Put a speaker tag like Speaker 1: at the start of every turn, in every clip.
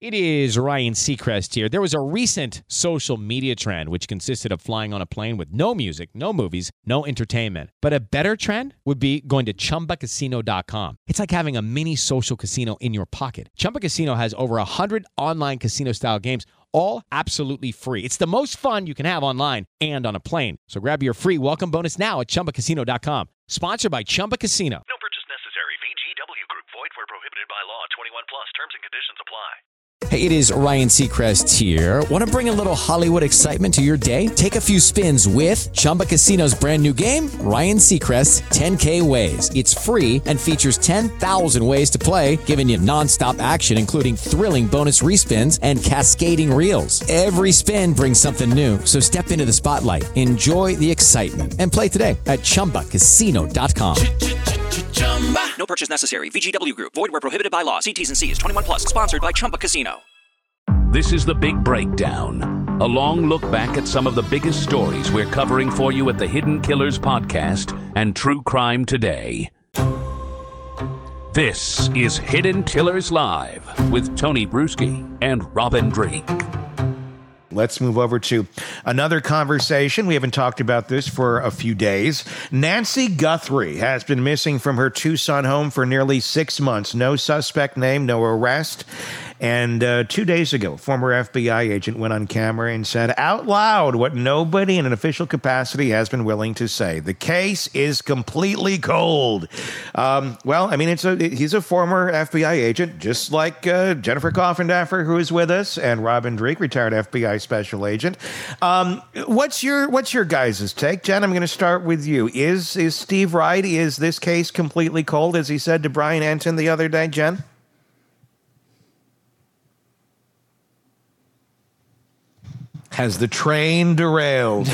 Speaker 1: It is Ryan Seacrest here. There was a recent social media trend which consisted of flying on a plane with no music, no movies, no entertainment. But a better trend would be going to ChumbaCasino.com. It's like having a mini social casino in your pocket. Chumba Casino has over 100 online casino-style games, all absolutely free. It's the most fun you can have online and on a plane. So grab your free welcome bonus now at ChumbaCasino.com. Sponsored by Chumba Casino.
Speaker 2: No purchase necessary. VGW Group. Void where prohibited by law. 21 plus. Terms and conditions apply.
Speaker 1: Hey, it is Ryan Seacrest here. Want to bring a little Hollywood excitement to your day? Take a few spins with Chumba Casino's brand new game, Ryan Seacrest's 10K Ways. It's free and features 10,000 ways to play, giving you nonstop action, including thrilling bonus respins and cascading reels. Every spin brings something new, so step into the spotlight, enjoy the excitement, and play today at ChumbaCasino.com.
Speaker 3: No purchase necessary. VGW Group. Void where prohibited by law. See T's and C's. 21 plus. Sponsored by Chumba Casino.
Speaker 4: This is The Big Breakdown, a long look back at some of the biggest stories we're covering for you at the Hidden Killers podcast and True Crime Today. This is Hidden Killers Live with Tony Bruschi and Robin Drake.
Speaker 5: Let's move over to another conversation. We haven't talked about this for a few days. Nancy Guthrie has been missing from her Tucson home for nearly 6 months. No suspect named, no arrest. And 2 days ago, former FBI agent went on camera and said out loud what nobody in an official capacity has been willing to say. The case is completely cold. He's a former FBI agent, just like Jennifer Coffindaffer, who is with us, and Robin Drake, retired FBI special agent. What's your guys' take? Jen, I'm going to start with you. Is Steve right? Is this case completely cold, as he said to Brian Entin the other day, Jen? Has the train derailed?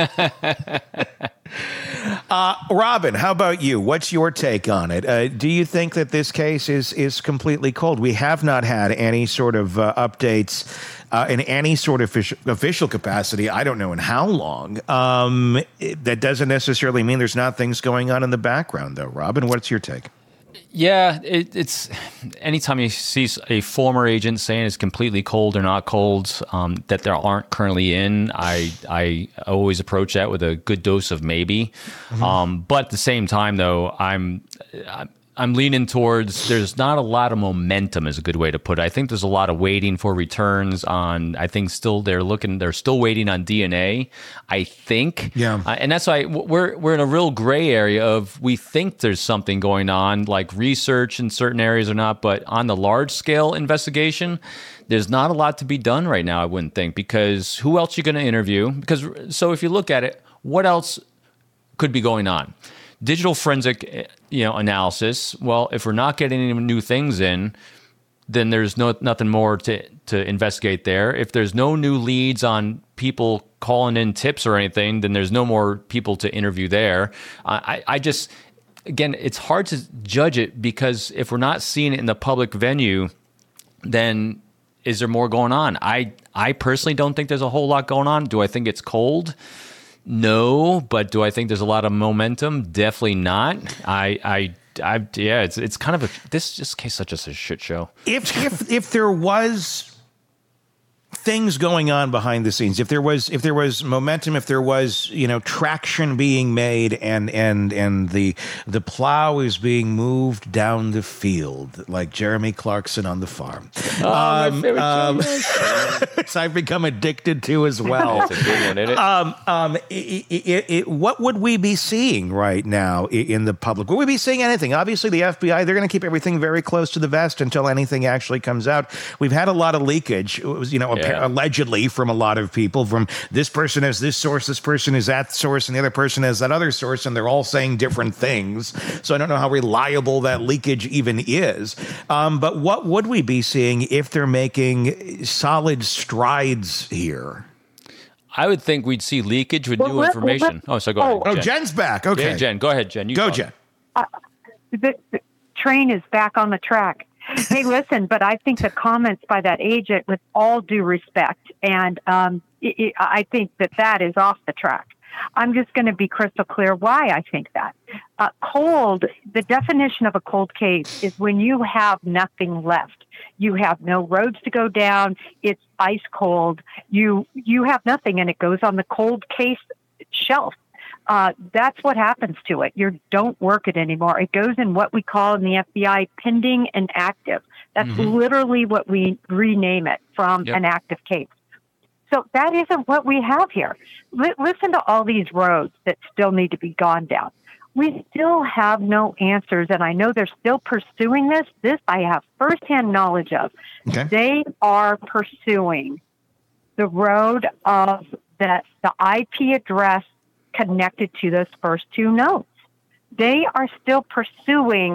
Speaker 5: Robin, how about you? What's your take on it? Do you think that this case is completely cold? We have not had any sort of updates in any sort of official capacity. I don't know in how long. That doesn't necessarily mean there's not things going on in the background, though. Robin, what's your take?
Speaker 6: Yeah, it's anytime you see a former agent saying it's completely cold or not cold, that there aren't currently in, I always approach that with a good dose of maybe. Mm-hmm. But at the same time, though, I'm leaning towards there's not a lot of momentum is a good way to put it. I think there's a lot of waiting for returns on. I think they're still waiting on DNA. I think,
Speaker 5: yeah,
Speaker 6: and that's why we're in a real gray area of we think there's something going on, like research in certain areas or not, but on the large scale investigation, there's not a lot to be done right now. I wouldn't think, because who else are you going to interview? So if you look at it, what else could be going on? Digital forensic, analysis. Well, if we're not getting any new things in, then there's nothing more to investigate there. If there's no new leads on people calling in tips or anything, then there's no more people to interview there. I just, again, it's hard to judge it, because if we're not seeing it in the public venue, then is there more going on? I personally don't think there's a whole lot going on. Do I think it's cold? No, but do I think there's a lot of momentum? Definitely not. It's kind of this case such a shit show.
Speaker 5: If there was things going on behind the scenes, if there was momentum, if there was traction being made, and the plow is being moved down the field like Jeremy Clarkson on the farm.
Speaker 6: My favorite
Speaker 5: I've become addicted to as well.
Speaker 6: It's a good one, isn't it?
Speaker 5: What would we be seeing right now in the public? Would we be seeing anything? Obviously, the FBI, they're going to keep everything very close to the vest until anything actually comes out. We've had a lot of leakage. It was, allegedly from a lot of people, from this person has this source, this person is that source, and the other person has that other source, and they're all saying different things. So I don't know how reliable that leakage even is. But what would we be seeing if they're making solid strides here?
Speaker 6: I would think we'd see leakage with new information. Go ahead.
Speaker 5: Jen. Jen's back. Okay.
Speaker 6: Yeah, Jen, go ahead, Jen.
Speaker 5: Go, Jen.
Speaker 7: The train is back on the track. Hey, listen, but I think the comments by that agent, with all due respect, and I think that is off the track. I'm just going to be crystal clear why I think that. Cold, the definition of a cold case is when you have nothing left. You have no roads to go down. It's ice cold. You have nothing, and it goes on the cold case shelf. That's what happens to it. You don't work it anymore. It goes in what we call in the FBI pending and active. That's literally what we rename it from an active case. So that isn't what we have here. Listen to all these roads that still need to be gone down. We still have no answers, and I know they're still pursuing this. This I have firsthand knowledge of. Okay. They are pursuing the road of the IP address connected to those first two notes. They are still pursuing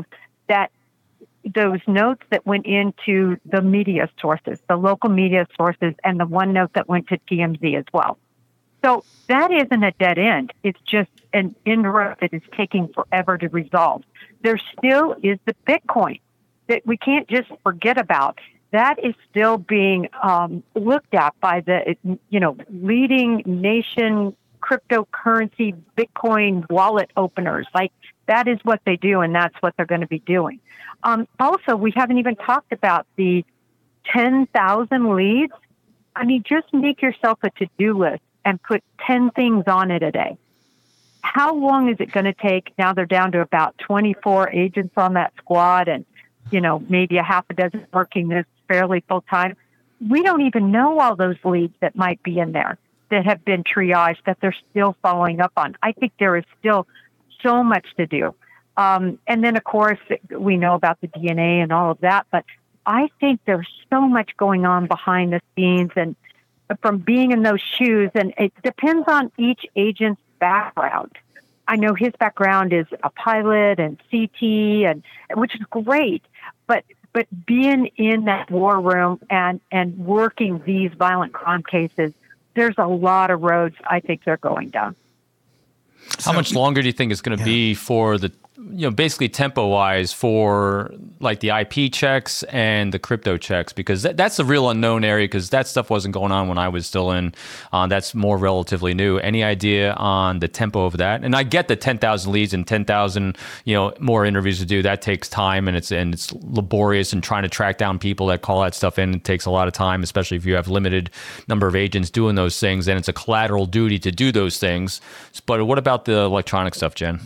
Speaker 7: those notes that went into the media sources, the local media sources, and the one note that went to TMZ as well. So that isn't a dead end. It's just an end road that is taking forever to resolve. There still is the Bitcoin that we can't just forget about. That is still being looked at by the leading nation cryptocurrency Bitcoin wallet openers. Like, that is what they do, and that's what they're going to be doing. Also, we haven't even talked about the 10,000 leads. I mean, just make yourself a to-do list and put 10 things on it a day. How long is it going to take? Now they're down to about 24 agents on that squad and, maybe a half a dozen working this fairly full time. We don't even know all those leads that might be in there that have been triaged that they're still following up on. I think there is still so much to do. And then, of course, we know about the DNA and all of that, but I think there's so much going on behind the scenes and from being in those shoes, and it depends on each agent's background. I know his background is a pilot and CT, and which is great, but being in that war room and working these violent crime cases, there's a lot of roads I think they're going down.
Speaker 6: How much longer do you think it's going to be for the, basically tempo-wise for like the IP checks and the crypto checks? Because that's a real unknown area, because that stuff wasn't going on when I was still in. That's more relatively new. Any idea on the tempo of that? And I get the 10,000 leads and 10,000, more interviews to do. That takes time, and it's laborious, and trying to track down people that call that stuff in, it takes a lot of time, especially if you have limited number of agents doing those things. And it's a collateral duty to do those things. But what about the electronic stuff, Jen?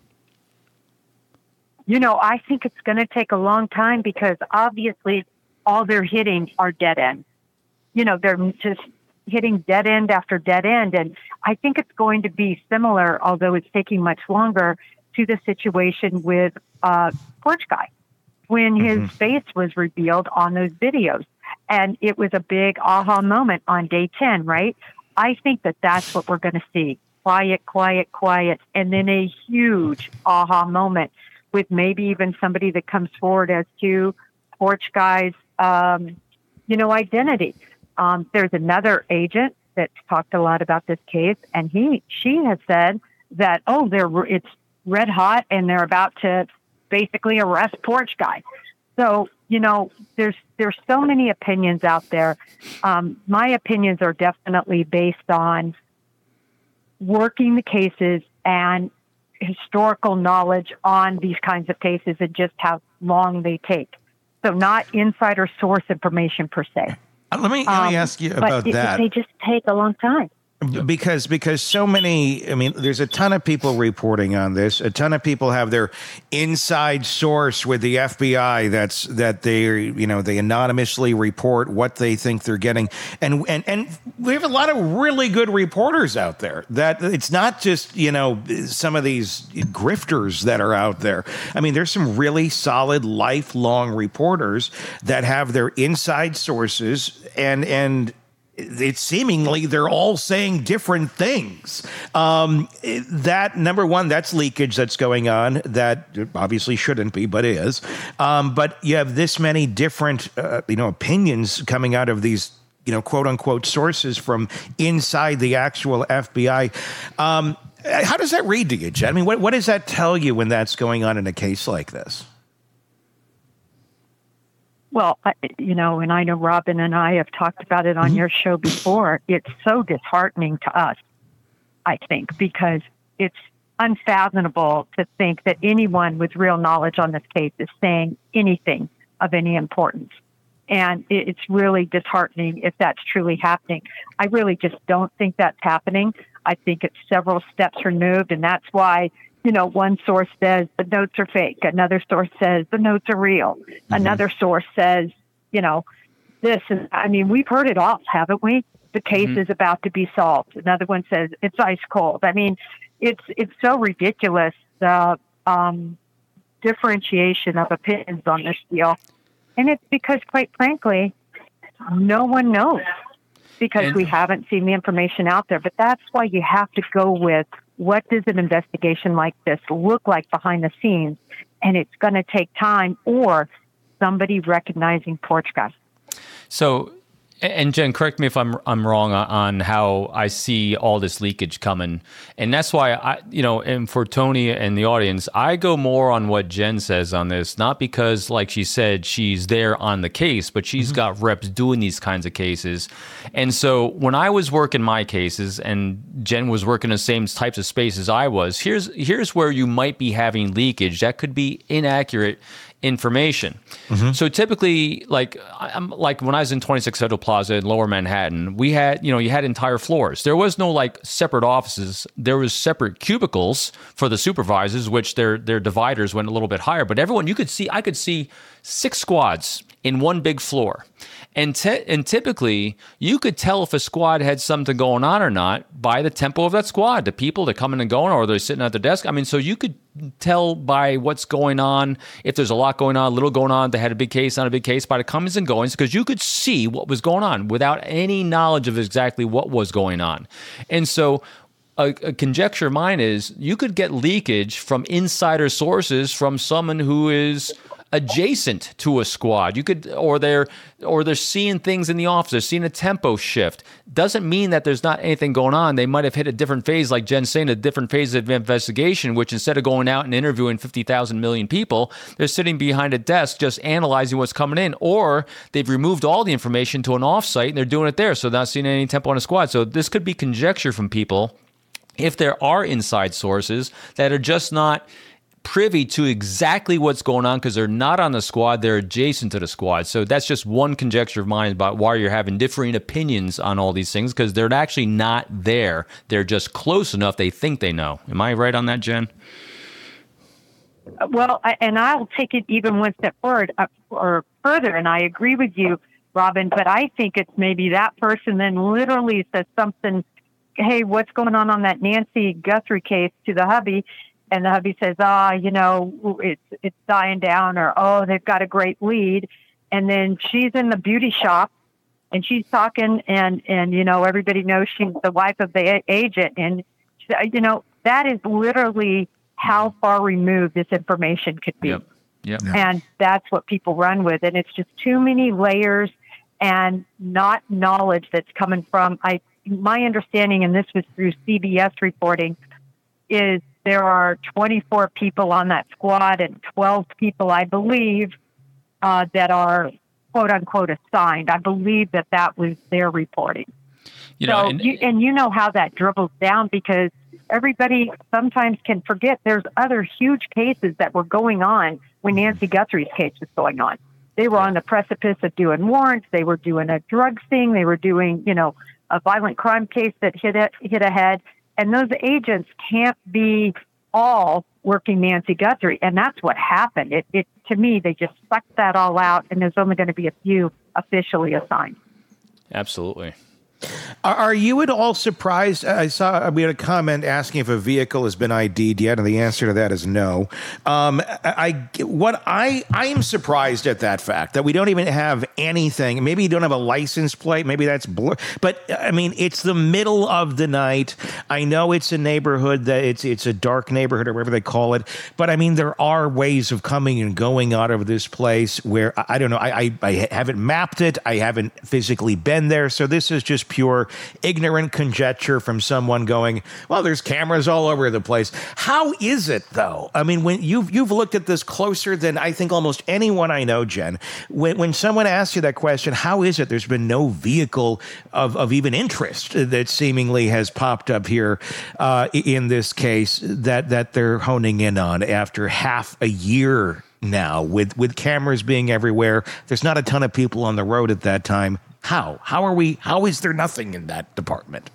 Speaker 7: I think it's going to take a long time, because obviously all they're hitting are dead ends. They're just hitting dead end after dead end. And I think it's going to be similar, although it's taking much longer, to the situation with Porch Guy when his face was revealed on those videos. And it was a big aha moment on day 10, right? I think that's what we're going to see. Quiet, quiet, quiet. And then a huge aha moment with maybe even somebody that comes forward as to Porch Guy's, identity. There's another agent that's talked a lot about this case, and she has said that, it's red hot and they're about to basically arrest Porch Guy. So, there's so many opinions out there. My opinions are definitely based on working the cases and historical knowledge on these kinds of cases and just how long they take. So not insider source information per se.
Speaker 5: Let me ask you about that.
Speaker 7: They just take a long time.
Speaker 5: Because so many, there's a ton of people reporting on this. A ton of people have their inside source with the FBI that they anonymously report what they think they're getting. And we have a lot of really good reporters out there, that it's not just, some of these grifters that are out there. There's some really solid lifelong reporters that have their inside sources, and it's seemingly they're all saying different things. That, number one, that's leakage that's going on that obviously shouldn't be, but is. But you have this many different, opinions coming out of these, quote unquote sources from inside the actual FBI. How does that read to you, Jen? What does that tell you when that's going on in a case like this?
Speaker 7: Well, and I know Robin and I have talked about it on your show before. It's so disheartening to us I think, because it's unfathomable to think that anyone with real knowledge on this case is saying anything of any importance. And it's really disheartening if that's truly happening. I really just don't think that's happening. I think it's several steps removed, and that's why, one source says the notes are fake. Another source says the notes are real. Mm-hmm. Another source says, this is, we've heard it all, haven't we? The case is about to be solved. Another one says it's ice cold. It's so ridiculous, the differentiation of opinions on this deal. And it's because, quite frankly, no one knows, because we haven't seen the information out there. But that's why you have to go with, what does an investigation like this look like behind the scenes? And it's going to take time, or somebody recognizing Porch Guy.
Speaker 6: So, and Jen, correct me if I'm wrong on how I see all this leakage coming. And that's why and for Tony and the audience, I go more on what Jen says on this, not because, like she said, she's there on the case, but she's got reps doing these kinds of cases. And so when I was working my cases and Jen was working the same types of spaces I was, here's where you might be having leakage that could be inaccurate information. So typically, like when I was in 26 Federal Plaza in Lower Manhattan, we had, you had entire floors. There was no separate offices. There was separate cubicles for the supervisors, which their dividers went a little bit higher. But everyone, I could see 6 squads in one big floor. And typically, you could tell if a squad had something going on or not by the tempo of that squad, the people that coming and going, or they're sitting at their desk. So you could tell by what's going on, if there's a lot going on, a little going on, they had a big case, not a big case, by the comings and goings, because you could see what was going on without any knowledge of exactly what was going on. And so a conjecture of mine is, you could get leakage from insider sources from someone who is adjacent to a squad. You could, or they're seeing things in the office, they're seeing a tempo shift. Doesn't mean that there's not anything going on. They might have hit a different phase, like Jen's saying, a different phase of investigation, which instead of going out and interviewing 50,000 million people, they're sitting behind a desk just analyzing what's coming in, or they've removed all the information to an offsite and they're doing it there, so not seeing any tempo on a squad. So this could be conjecture from people, if there are inside sources that are just not privy to exactly what's going on because they're not on the squad, they're adjacent to the squad. So that's just one conjecture of mine about why you're having differing opinions on all these things, because they're actually not there. They're just close enough they think they know. Am I right on that, Jen?
Speaker 7: Well, and I'll take it even one step forward or further, and I agree with you, Robin, but I think it's maybe that person then literally says something, hey, what's going on that Nancy Guthrie case, to the hubby? And the hubby says, it's dying down, or, they've got a great lead. And then she's in the beauty shop and she's talking and everybody knows she's the wife of the agent. And, that is literally how far removed this information could be.
Speaker 6: Yep.
Speaker 7: And that's what people run with. And it's just too many layers and not knowledge that's coming from, my understanding, and this was through CBS reporting, is there are 24 people on that squad and 12 people, I believe, that are quote unquote assigned. I believe that was their reporting. You know how that dribbles down, because everybody sometimes can forget there's other huge cases that were going on when Nancy Guthrie's case was going on. They were on the precipice of doing warrants. They were doing a drug thing. They were doing, a violent crime case that hit ahead. And those agents can't be all working Nancy Guthrie. And that's what happened. It to me, they just sucked that all out, and there's only going to be a few officially assigned.
Speaker 6: Absolutely.
Speaker 5: Are you at all surprised? I saw we had a comment asking if a vehicle has been ID'd yet, and the answer to that is no. I am surprised at that fact that we don't even have anything. Maybe you don't have a license plate. Maybe that's but it's the middle of the night. I know it's a neighborhood that it's a dark neighborhood or whatever they call it. But there are ways of coming and going out of this place where I don't know. I haven't mapped it. I haven't physically been there. So this is just pure ignorant conjecture from someone going, well, there's cameras all over the place. How is it, though? I mean, when you've looked at this closer than I think almost anyone I know, Jen, when someone asks you that question, how is it there's been no vehicle of even interest that seemingly has popped up here in this case that they're honing in on after half a year now with cameras being everywhere? There's not a ton of people on the road at that time. How is there nothing in that department?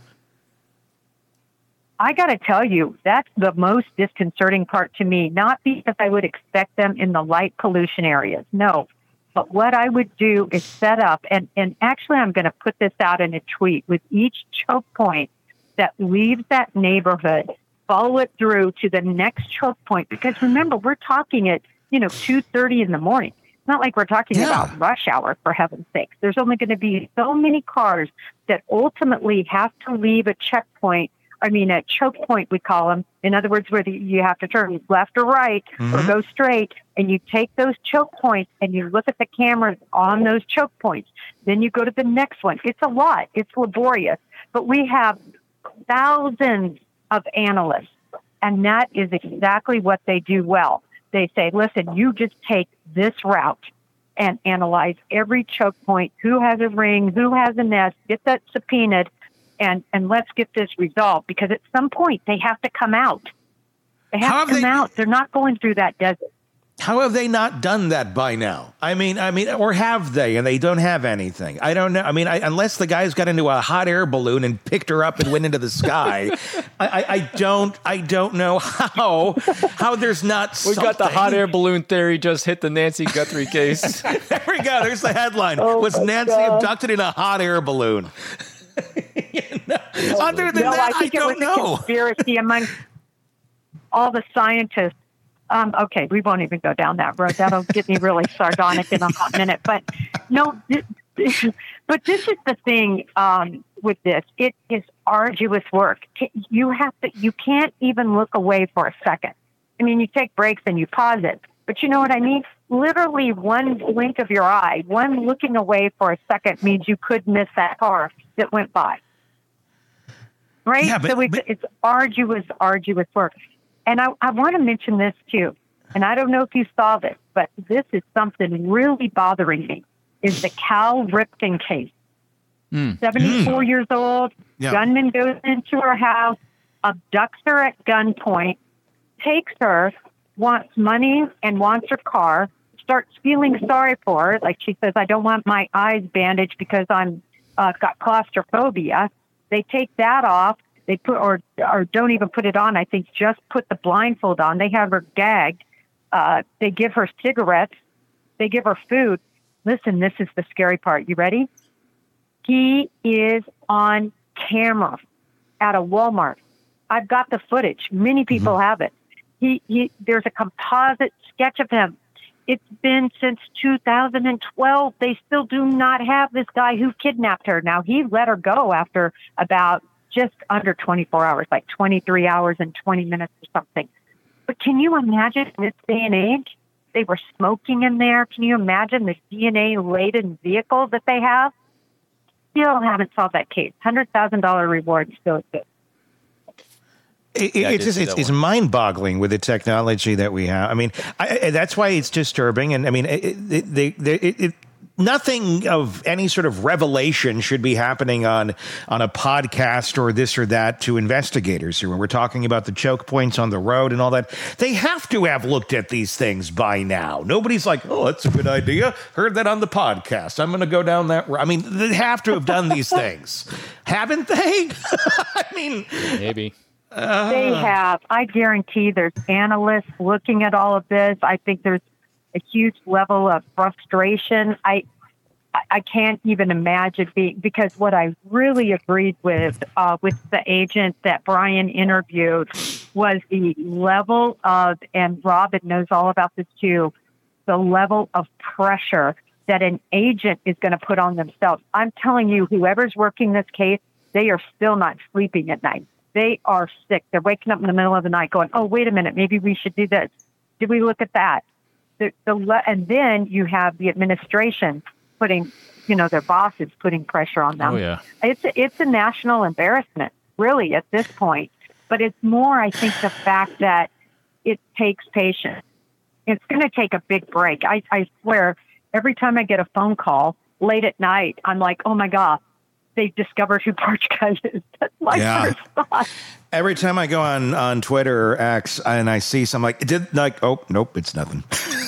Speaker 7: I got to tell you, that's the most disconcerting part to me, not because I would expect them in the light pollution areas. No. But what I would do is set up, and actually I'm going to put this out in a tweet, with each choke point that leaves that neighborhood, follow it through to the next choke point. Because remember, we're talking at 2:30 in the morning. It's not like we're talking about rush hour, for heaven's sakes. There's only going to be so many cars that ultimately have to leave a checkpoint. I mean, a choke point, we call them. In other words, where you have to turn left or right or go straight, and you take those choke points and you look at the cameras on those choke points. Then you go to the next one. It's a lot. It's laborious. But we have thousands of analysts, and that is exactly what they do well. They say, listen, you just take this route and analyze every choke point, who has a ring, who has a nest, get that subpoenaed, and let's get this resolved. Because at some point, they have to come out. They have to come out. They're not going through that desert.
Speaker 5: How have they not done that by now? I mean, or have they, and they don't have anything? I don't know. I mean, unless the guys got into a hot air balloon and picked her up and went into the sky, I don't know how there's not something.
Speaker 6: We got the hot air balloon theory just hit the Nancy Guthrie case.
Speaker 5: There we go. There's the headline. Was Nancy abducted in a hot air balloon? Other than that,
Speaker 7: I think
Speaker 5: I don't
Speaker 7: it was
Speaker 5: know.
Speaker 7: a conspiracy among all the scientists. Okay, we won't even go down that road. That'll get me really sardonic in a hot minute. But no, but this is the thing with this. It is arduous work. You can't even look away for a second. I mean, you take breaks and you pause it. But you know what I mean? Literally one blink of your eye, one looking away for a second means you could miss that car that went by. Right?
Speaker 5: Yeah,
Speaker 7: so it's arduous work. And I want to mention this too, and I don't know if you saw this, but this is something really bothering me, is the Cal Ripken case. 74 years old, gunman goes into her house, abducts her at gunpoint, takes her, wants money and wants her car, starts feeling sorry for her. Like she says, I don't want my eyes bandaged because I'm got claustrophobia. They take that off. They put, or don't even put it on. I think just put the blindfold on. They have her gagged. They give her cigarettes. They give her food. Listen, this is the scary part. You ready? He is on camera at a Walmart. I've got the footage. Many people have it. There's a composite sketch of him. It's been since 2012. They still do not have this guy who kidnapped her. Now, he let her go after about just under 24 hours, like 23 hours and 20 minutes or something. But can you imagine in this day and age, they were smoking in there? Can you imagine the DNA-laden vehicle that they have? Still haven't solved that case. $100,000 reward still exists.
Speaker 5: It's mind-boggling with the technology that we have. I mean, that's why it's disturbing. And I mean, nothing of any sort of revelation should be happening on a podcast or this or that to investigators here. When we're talking about the choke points on the road and all that, they have to have looked at these things by now. Nobody's like, oh, that's a good idea. Heard that on the podcast. I'm going to go down that road. I mean, they have to have done these things. Haven't they? I mean,
Speaker 6: maybe.
Speaker 7: They have. I guarantee there's analysts looking at all of this. I think there's a huge level of frustration. I can't even imagine because what I really agreed with the agent that Brian interviewed was the level of, and Robin knows all about this too, the level of pressure that an agent is going to put on themselves. I'm telling you, whoever's working this case, they are still not sleeping at night. They are sick. They're waking up in the middle of the night going, oh, wait a minute, maybe we should do this. Did we look at that? And then you have the administration putting, their boss is putting pressure on them.
Speaker 6: Oh, yeah.
Speaker 7: It's a national embarrassment, really, at this point. But it's more, I think, the fact that it takes patience. It's going to take a big break. I swear, every time I get a phone call late at night, I'm like, oh, my God, they've discovered who Porch Guy is. That's my first thought.
Speaker 5: Every time I go on Twitter or X and I see something oh, nope, it's nothing.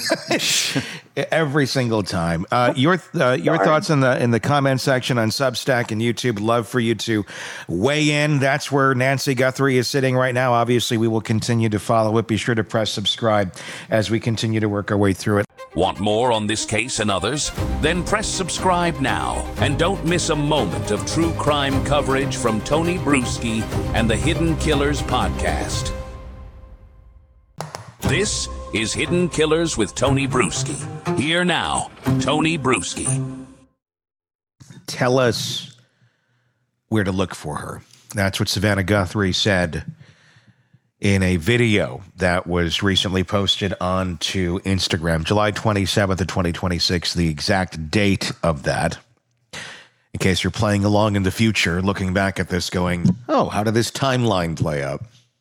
Speaker 5: Every single time. Your thoughts in the comment section on Substack and YouTube. Love for you to weigh in. That's where Nancy Guthrie is sitting right now. Obviously, we will continue to follow it. Be sure to press subscribe as we continue to work our way through it.
Speaker 4: Want more on this case and others? Then press subscribe now and don't miss a moment of true crime coverage from Tony Bruschi and the Hidden Killers podcast. This is Hidden Killers with Tony Bruschi. Here now, Tony Bruschi.
Speaker 5: Tell us where to look for her. That's what Savannah Guthrie said in a video that was recently posted onto Instagram, July 27th of 2026, the exact date of that. In case you're playing along in the future, looking back at this going, oh, how did this timeline play out?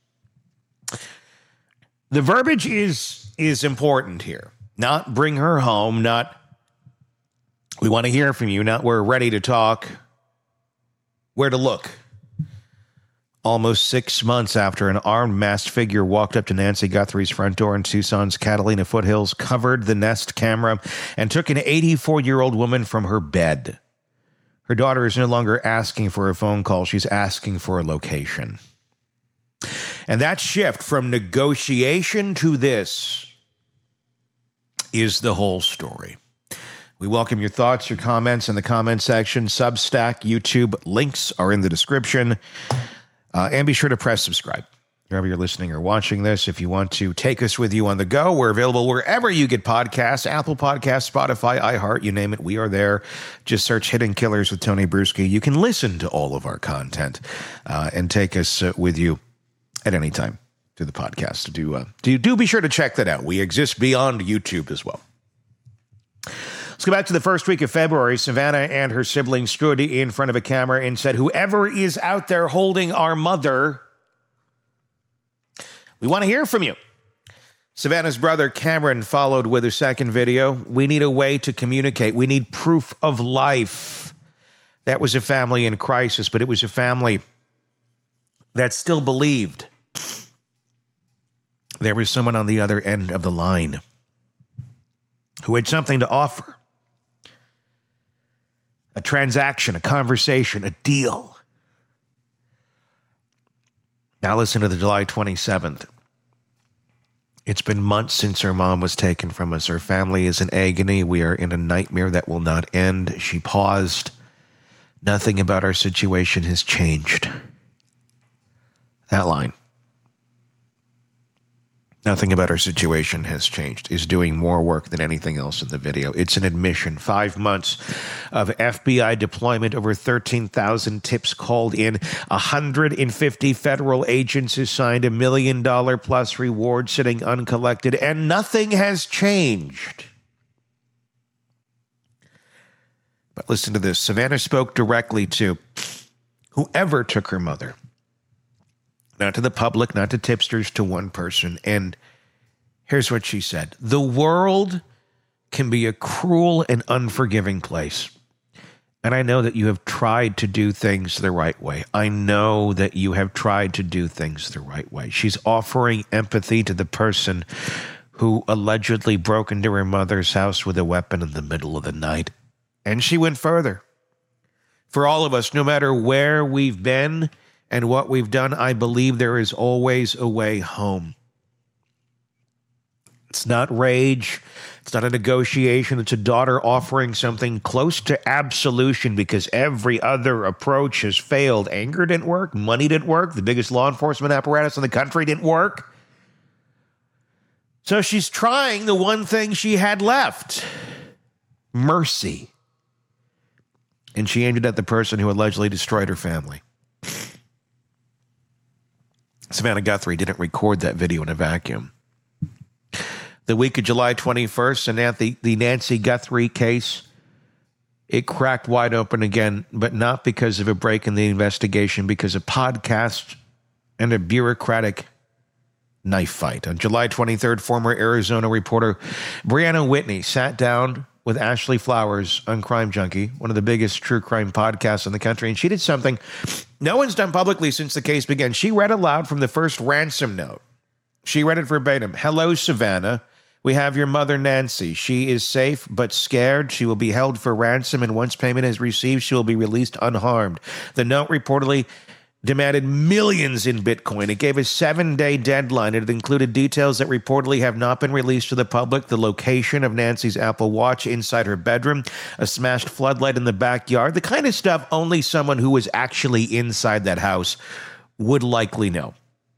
Speaker 5: The verbiage is important here. Not bring her home, not we want to hear from you, not we're ready to talk. Where to look? Almost 6 months after an armed masked figure walked up to Nancy Guthrie's front door in Tucson's Catalina foothills, covered the Nest camera, and took an 84-year-old woman from her bed. Her daughter is no longer asking for a phone call. She's asking for a location. And that shift from negotiation to this is the whole story. We welcome your thoughts, your comments in the comment section. Substack, YouTube, links are in the description. And be sure to press subscribe wherever you're listening or watching this. If you want to take us with you on the go, we're available wherever you get podcasts, Apple Podcasts, Spotify, iHeart, you name it, we are there. Just search Hidden Killers with Tony Bruschi. You can listen to all of our content and take us with you at any time to the podcast. Do be sure to check that out. We exist beyond YouTube as well. Let's go back to the first week of February. Savannah and her siblings stood in front of a camera and said, whoever is out there holding our mother, we want to hear from you. Savannah's brother Cameron followed with a second video. We need a way to communicate. We need proof of life. That was a family in crisis, but it was a family that still believed there was someone on the other end of the line who had something to offer. A transaction, a conversation, a deal. Now listen to the July 27th. It's been months since her mom was taken from us. Her family is in agony. We are in a nightmare that will not end. She paused. Nothing about our situation has changed. That line. Nothing about our situation has changed, is doing more work than anything else in the video. It's an admission. 5 months of FBI deployment, over 13,000 tips called in, 150 federal agents who signed $1 million plus reward sitting uncollected, and nothing has changed. But listen to this. Savannah spoke directly to whoever took her mother. Not to the public, not to tipsters, to one person. And here's what she said. The world can be a cruel and unforgiving place. And I know that you have tried to do things the right way. I know that you have tried to do things the right way. She's offering empathy to the person who allegedly broke into her mother's house with a weapon in the middle of the night. And she went further. For all of us, no matter where we've been and what we've done, I believe there is always a way home. It's not rage. It's not a negotiation. It's a daughter offering something close to absolution because every other approach has failed. Anger didn't work. Money didn't work. The biggest law enforcement apparatus in the country didn't work. So she's trying the one thing she had left. Mercy. And she aimed it at the person who allegedly destroyed her family. Savannah Guthrie didn't record that video in a vacuum. The week of July 21st, the Nancy Guthrie case it cracked wide open again, but not because of a break in the investigation, because of podcast and a bureaucratic knife fight. On July 23rd, former Arizona reporter Brianna Whitney sat down with Ashley Flowers on Crime Junkie, one of the biggest true crime podcasts in the country, and she did something no one's done publicly since the case began. She read aloud from the first ransom note. She read it verbatim. "Hello, Savannah. We have your mother, Nancy. She is safe but scared. She will be held for ransom, and once payment is received, she will be released unharmed." The note reportedly demanded millions in Bitcoin. It gave a 7-day deadline. It included details that reportedly have not been released to the public: the location of Nancy's Apple Watch inside her bedroom, a smashed floodlight in the backyard, the kind of stuff only someone who was actually inside that house would likely know.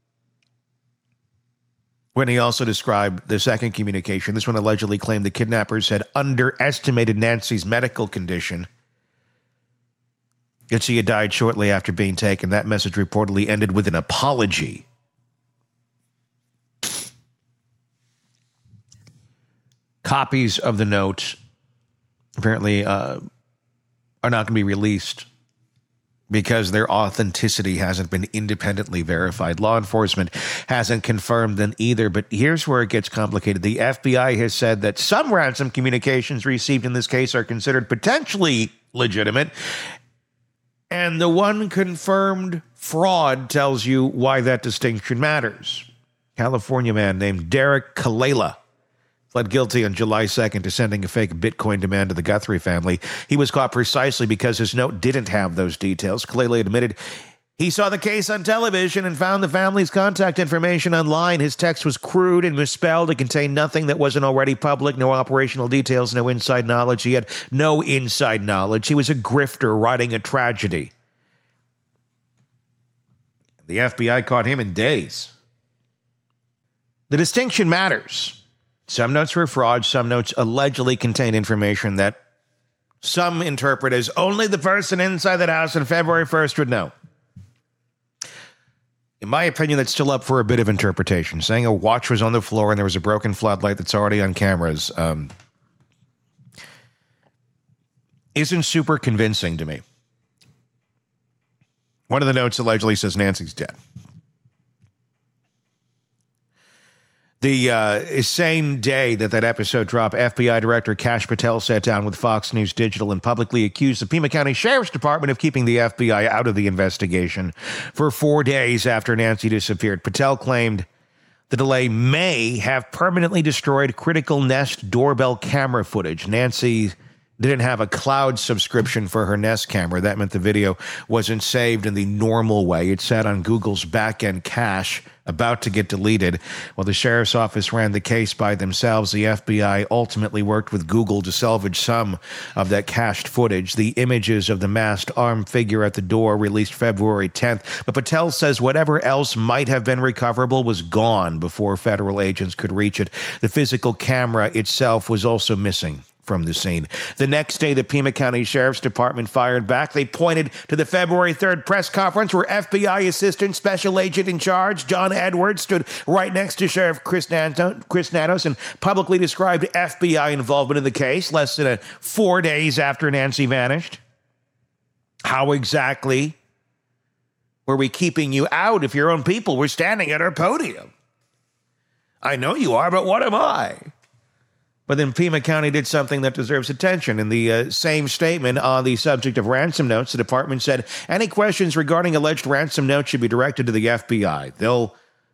Speaker 5: Whitney also described the second communication. This one allegedly claimed the kidnappers had underestimated Nancy's medical condition, that she had died shortly after being taken. That message reportedly ended with an apology. Copies of the note apparently are not going to be released because their authenticity hasn't been independently verified. Law enforcement hasn't confirmed them either. But here's where it gets complicated. The FBI has said that some ransom communications received in this case are considered potentially legitimate. And the one confirmed fraud tells you why that distinction matters. California man named Derek Kalala pled guilty on July 2nd to sending a fake Bitcoin demand to the Guthrie family. He was caught precisely because his note didn't have those details. Kalala admitted he saw the case on television and found the family's contact information online. His text was crude and misspelled. It contained nothing that wasn't already public, no operational details, no inside knowledge. He had no inside knowledge. He was a grifter writing a tragedy. The FBI caught him in days. The distinction matters. Some notes were fraud. Some notes allegedly contained information that some interpret as only the person inside that house on February 1st would know. In my opinion, that's still up for a bit of interpretation. Saying a watch was on the floor and there was a broken floodlight that's already on cameras isn't super convincing to me. One of the notes allegedly says Nancy's dead. The same day that episode dropped, FBI Director Kash Patel sat down with Fox News Digital and publicly accused the Pima County Sheriff's Department of keeping the FBI out of the investigation for 4 days after Nancy disappeared. Patel claimed the delay may have permanently destroyed critical Nest doorbell camera footage. Nancy didn't have a cloud subscription for her Nest camera. That meant the video wasn't saved in the normal way. It sat on Google's back-end cache, about to get deleted. While the sheriff's office ran the case by themselves, the FBI ultimately worked with Google to salvage some of that cached footage. The images of the masked armed figure at the door released February 10th. But Patel says whatever else might have been recoverable was gone before federal agents could reach it. The physical camera itself was also missing from the scene. The next day, the Pima County Sheriff's Department fired back. They pointed to the February 3rd press conference where FBI Assistant Special Agent in Charge John Edwards stood right next to Sheriff Chris Nanos and publicly described FBI involvement in the case less than 4 days after Nancy vanished. How exactly were we keeping you out if your own people were standing at our podium? I know you are, but what am I? But then Pima County did something that deserves attention. In the same statement on the subject of ransom notes, the department said, any questions regarding alleged ransom notes should be directed to the FBI. They'll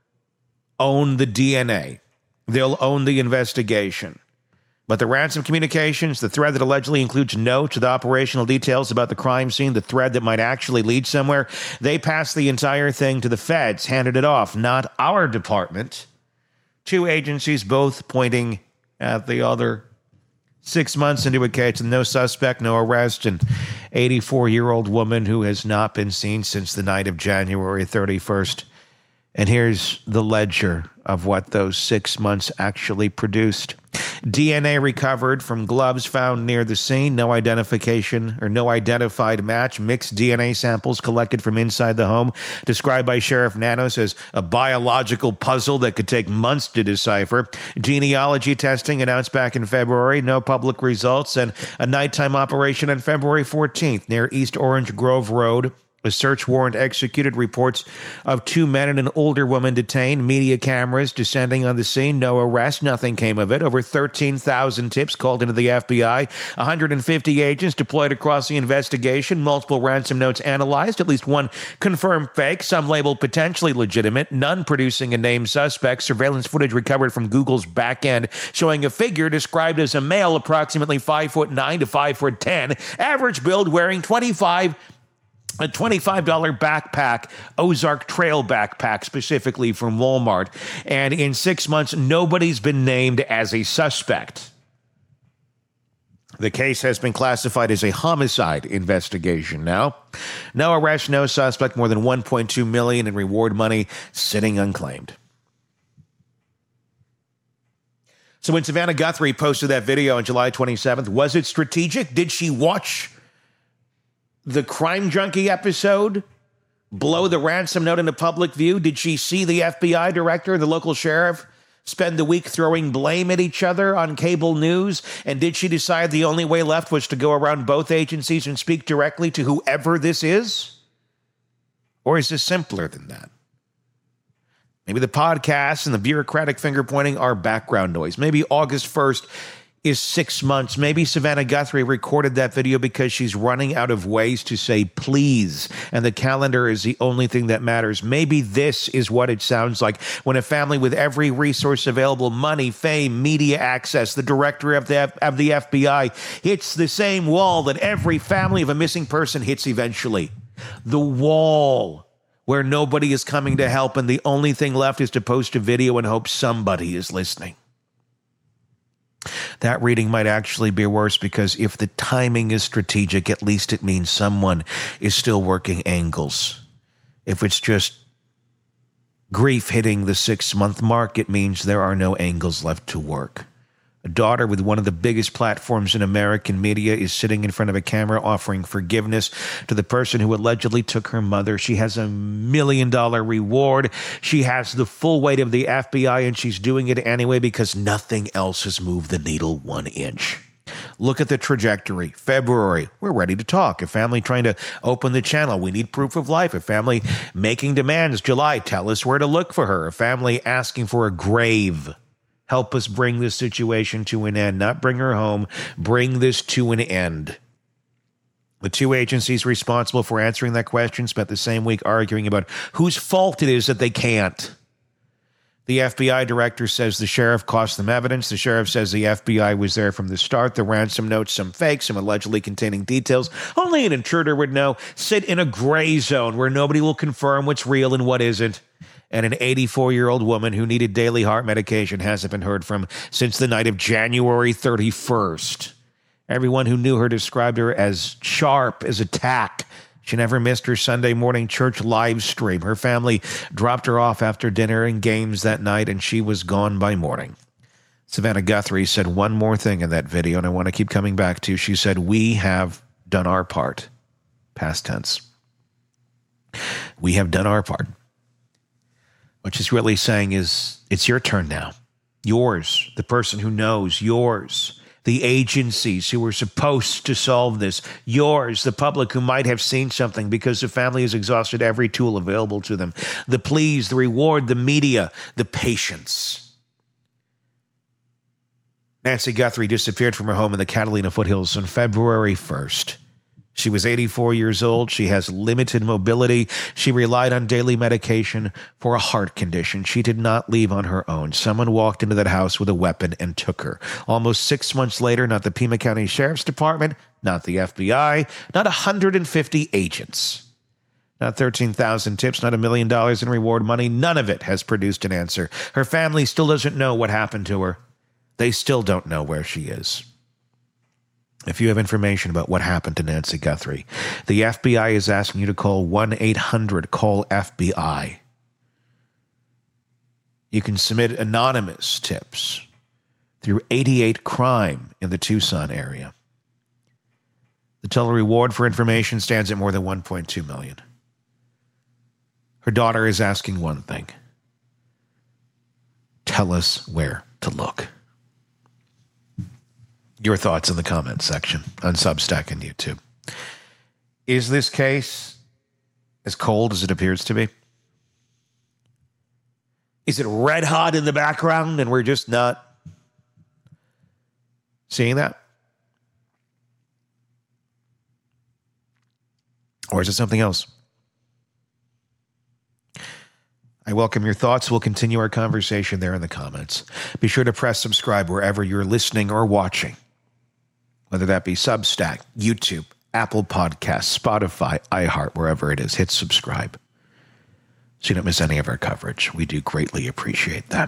Speaker 5: own the DNA. They'll own the investigation. But the ransom communications, the thread that allegedly includes notes with operational details about the crime scene, the thread that might actually lead somewhere, they passed the entire thing to the feds, handed it off, not our department. Two agencies both pointing at the other. 6 months into a case, no suspect, no arrest, an 84-year-old woman who has not been seen since the night of January 31st. And here's the ledger of what those 6 months actually produced. DNA recovered from gloves found near the scene. No identification or no identified match. Mixed DNA samples collected from inside the home, described by Sheriff Nanos as a biological puzzle that could take months to decipher. Genealogy testing announced back in February. No public results. And a nighttime operation on February 14th near East Orange Grove Road. A search warrant executed. Reports of 2 men and an older woman detained. Media cameras descending on the scene. No arrest. Nothing came of it. Over 13,000 tips called into the FBI. 150 agents deployed across the investigation. Multiple ransom notes analyzed. At least one confirmed fake. Some labeled potentially legitimate. None producing a named suspect. Surveillance footage recovered from Google's back end showing a figure described as a male approximately 5'9" to 5'10", average build, wearing a $25 backpack, Ozark Trail backpack, specifically from Walmart. And in 6 months, nobody's been named as a suspect. The case has been classified as a homicide investigation now. No arrest, no suspect, more than $1.2 million in reward money sitting unclaimed. So when Savannah Guthrie posted that video on July 27th, was it strategic? Did she watch the Crime Junkie episode blow the ransom note into public view? Did she see the FBI director and the local sheriff spend the week throwing blame at each other on cable news? And did she decide the only way left was to go around both agencies and speak directly to whoever this is? Or is this simpler than that? Maybe the podcasts and the bureaucratic finger-pointing are background noise. Maybe August 1st is 6 months. Maybe Savannah Guthrie recorded that video because she's running out of ways to say please, and the calendar is the only thing that matters. Maybe this is what it sounds like when a family with every resource available, money, fame, media access, the director of the FBI, hits the same wall that every family of a missing person hits eventually. The wall where nobody is coming to help, and the only thing left is to post a video and hope somebody is listening. That reading might actually be worse, because if the timing is strategic, at least it means someone is still working angles. If it's just grief hitting the 6-month mark, it means there are no angles left to work. A daughter with one of the biggest platforms in American media is sitting in front of a camera offering forgiveness to the person who allegedly took her mother. She has $1 million reward. She has the full weight of the FBI, and she's doing it anyway because nothing else has moved the needle 1 inch. Look at the trajectory. February, we're ready to talk. A family trying to open the channel. We need proof of life. A family making demands. July, tell us where to look for her. A family asking for a grave. Help us bring this situation to an end, not bring her home. Bring this to an end. The two agencies responsible for answering that question spent the same week arguing about whose fault it is that they can't. The FBI director says the sheriff cost them evidence. The sheriff says the FBI was there from the start. The ransom notes, some fake, some allegedly containing details only an intruder would know, sit in a gray zone where nobody will confirm what's real and what isn't. And an 84-year-old woman who needed daily heart medication hasn't been heard from since the night of January 31st. Everyone who knew her described her as sharp as a tack. She never missed her Sunday morning church live stream. Her family dropped her off after dinner and games that night, and she was gone by morning. Savannah Guthrie said one more thing in that video, and I want to keep coming back to. She said, "We have done our part." Past tense. We have done our part. What she's really saying is, it's your turn now. Yours, the person who knows, yours. The agencies who were supposed to solve this, yours. The public who might have seen something because the family has exhausted every tool available to them. The pleas, the reward, the media, the patience. Nancy Guthrie disappeared from her home in the Catalina foothills on February 1st. She was 84 years old. She has limited mobility. She relied on daily medication for a heart condition. She did not leave on her own. Someone walked into that house with a weapon and took her. Almost 6 months later, not the Pima County Sheriff's Department, not the FBI, not 150 agents, not 13,000 tips, not $1 million in reward money. None of it has produced an answer. Her family still doesn't know what happened to her. They still don't know where she is. If you have information about what happened to Nancy Guthrie, the FBI is asking you to call 1-800-CALL-FBI. You can submit anonymous tips. through 88 crime in the Tucson area. The total reward for information stands at more than $1.2 million. Her daughter is asking one thing. Tell us where to look. Your thoughts in the comments section on Substack and YouTube. Is this case as cold as it appears to be? Is it red hot in the background and we're just not seeing that? Or is it something else? I welcome your thoughts. We'll continue our conversation there in the comments. Be sure to press subscribe wherever you're listening or watching, whether that be Substack, YouTube, Apple Podcasts, Spotify, iHeart, wherever it is. Hit subscribe so you don't miss any of our coverage. We do greatly appreciate that.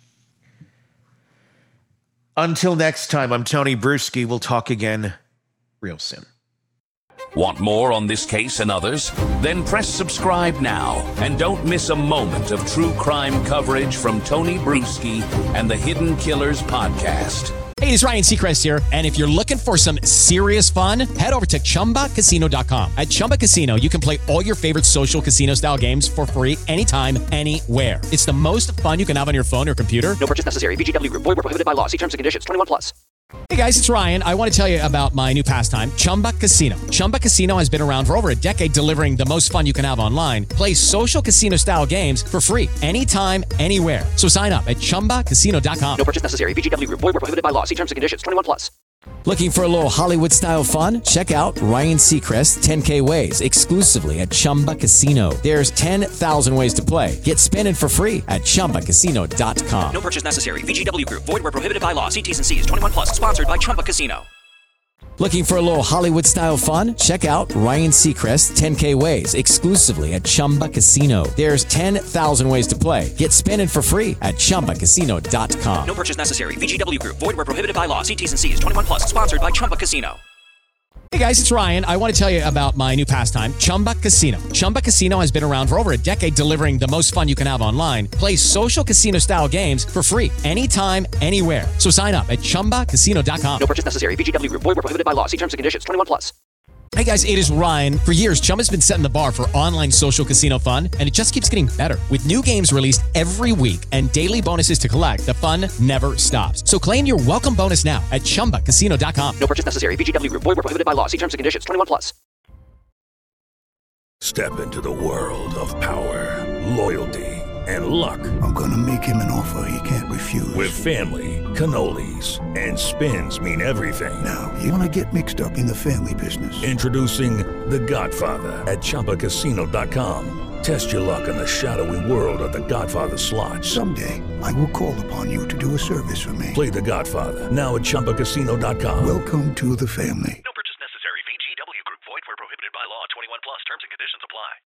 Speaker 5: Until next time, I'm Tony Bruschi. We'll talk again real soon.
Speaker 4: Want more on this case and others? Then press subscribe now and don't miss a moment of true crime coverage from Tony Bruschi and the Hidden Killers podcast.
Speaker 1: Hey, it's Ryan Seacrest here, and if you're looking for some serious fun, head over to ChumbaCasino.com. At Chumba Casino, you can play all your favorite social casino-style games for free anytime, anywhere. It's the most fun you can have on your phone or computer.
Speaker 3: No purchase necessary. VGW Group. Void where prohibited by law. See terms and conditions. 21+.
Speaker 1: Hey guys, it's Ryan. I want to tell you about my new pastime, Chumba Casino. Chumba Casino has been around for over a decade, delivering the most fun you can have online. Play social casino-style games for free anytime, anywhere. So sign up at ChumbaCasino.com.
Speaker 3: No purchase necessary. VGW Group. Void where prohibited by law. See terms and conditions. 21+.
Speaker 8: Looking for a little Hollywood-style fun? Check out Ryan Seacrest 10K Ways exclusively at Chumba Casino. There's 10,000 ways to play. Get spinning for free at ChumbaCasino.com.
Speaker 3: No purchase necessary. VGW Group. Void where prohibited by law. See T's and C's. 21+. Sponsored by Chumba Casino.
Speaker 8: Looking for a little Hollywood-style fun? Check out Ryan Seacrest 10K Ways exclusively at Chumba Casino. There's 10,000 ways to play. Get spinning for free at ChumbaCasino.com.
Speaker 3: No purchase necessary. VGW Group. Void where prohibited by law. See T's and C's. 21+. Sponsored by Chumba Casino.
Speaker 1: Hey guys, it's Ryan. I want to tell you about my new pastime, Chumba Casino. Chumba Casino has been around for over a decade, delivering the most fun you can have online. Play social casino-style games for free anytime, anywhere. So sign up at ChumbaCasino.com.
Speaker 3: No purchase necessary. VGW Group. Void where prohibited by law. See terms and conditions. 21+.
Speaker 1: Hey guys, it is Ryan. For years, Chumba's been setting the bar for online social casino fun, and it just keeps getting better. With new games released every week and daily bonuses to collect, the fun never stops. So claim your welcome bonus now at ChumbaCasino.com.
Speaker 3: No purchase necessary. VGW Group. Void where prohibited by law. See terms and conditions. 21+.
Speaker 9: Step into the world of power, loyalty, and luck.
Speaker 10: I'm gonna make him an offer he can't refuse.
Speaker 9: With family, cannolis, and spins mean everything.
Speaker 10: Now, you wanna get mixed up in the family business.
Speaker 9: Introducing The Godfather at ChumbaCasino.com. Test your luck in the shadowy world of The Godfather slot.
Speaker 10: Someday, I will call upon you to do a service for me.
Speaker 9: Play The Godfather now at ChumbaCasino.com.
Speaker 10: Welcome to the family.